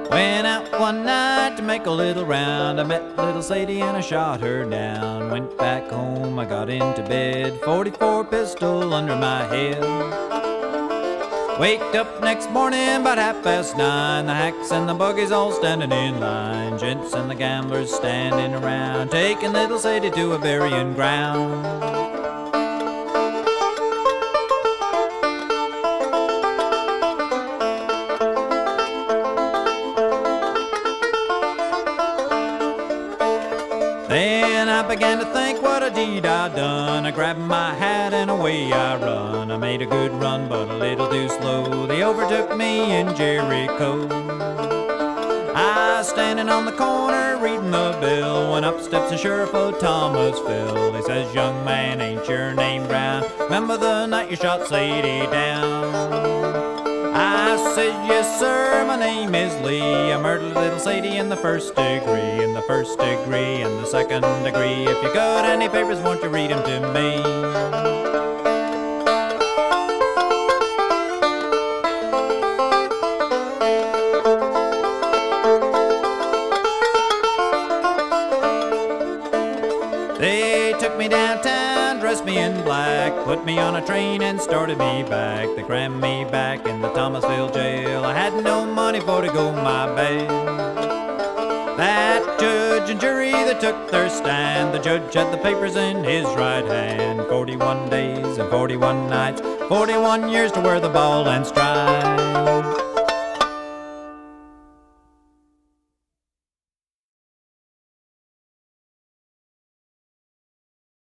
Went out one night to make a little round. I met little Sadie and I shot her down. Went back home, I got into bed, 44 pistol under my head. Waked up next morning about 9:30. The hacks and the buggies all standing in line. Gents and the gamblers standing around, taking little Sadie to a burying ground. Then I began to think what a deed I'd done. I grabbed my hat and away I run. I made a good run but a little too slow. They overtook me in Jericho. I was standing on the corner reading the bill when up steps the sheriff of Thomasville. He says, "Young man, ain't your name Brown? Remember the night you shot Sadie down?" I said, "Yes sir, my name is Lee. I murdered little Sadie in the first degree, in the first degree, in the second degree. If you got any papers, won't you read them to me?" They took me downtown, dressed me in black, put me on a train and started me back. They crammed me back in the Thomasville jail. I had no money for to go my bail. That judge and jury, they took their stand. The judge had the papers in his right hand. 41 days and 41 nights, 41 years to wear the ball and stripes.